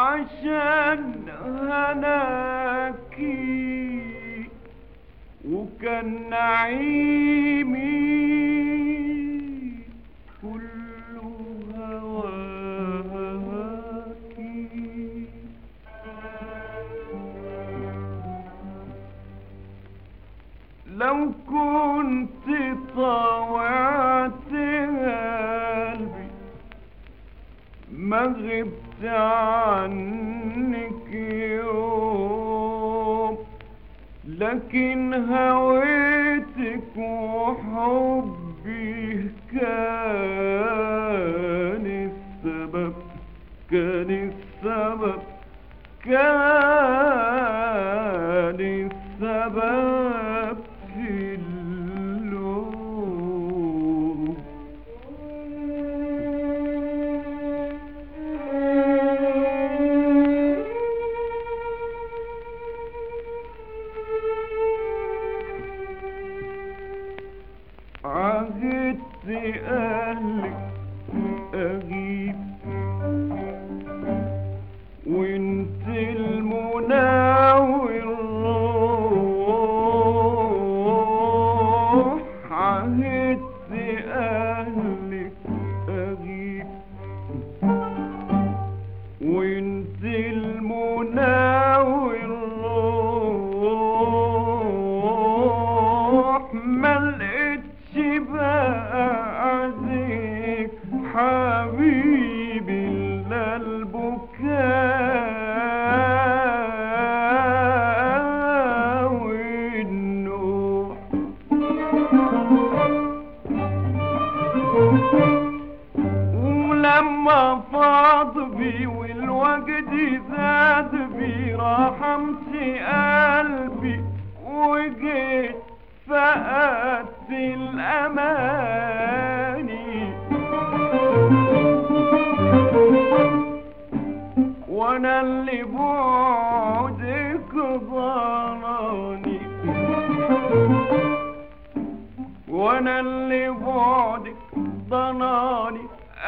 عشان هناكي وكان نعيمي كله هواكي. لو كنت طاوعت قلبي ما غبت عنك يوم، لكن هويتك وحبي كان السبب، كان السبب، كان السبب في اللوم. عهدت أهلك أغيب وانت المنى والروح، عهدت أهلك أغيب وانت المنى والروح، ملقتش بعدك حبيبي إلا البكاء والنوح. ولما فاض بي والوجد زاد بي رحمت قلبي وجيت فقدت الأماني، وانا اللي بعدك ضناني، وانا اللي بعدك ضناني،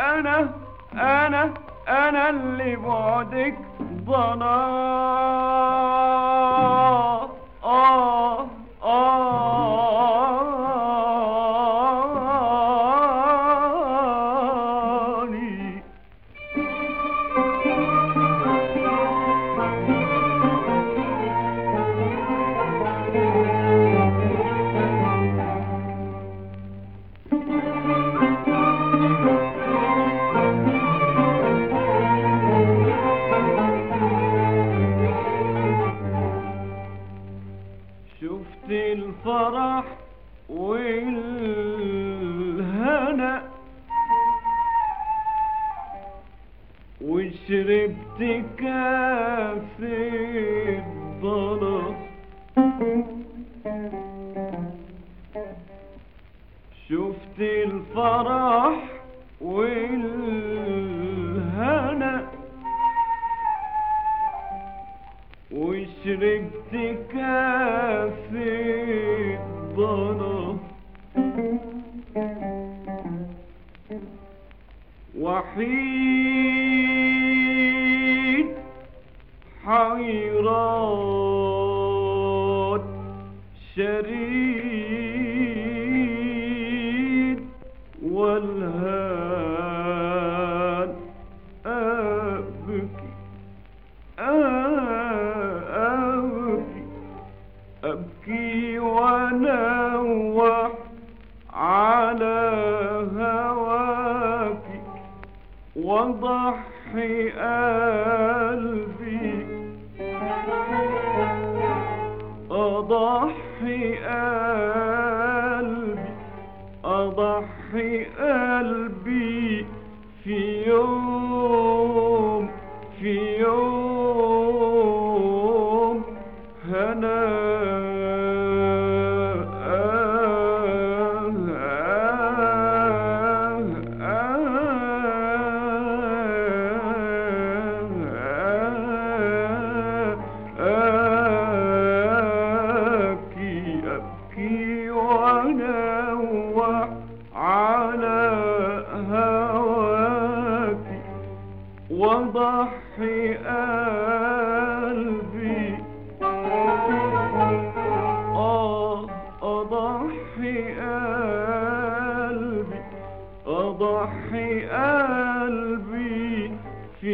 انا اللي بعدك ضناني. شفت الفرح والهنا وشربت كاس الضنا، شفت الفرح والهنا وشربت كاس الضنا، وحيد حيران شريد والهان أبكي أبكي أبكي وأنوح على هواك وضحي قلبي، أضحي قلبي، أضحي قلبي في يوم، في يوم هنا. قلبي أضحي قلبي أضحي قلبي في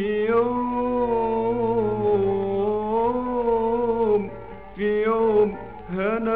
يوم هنا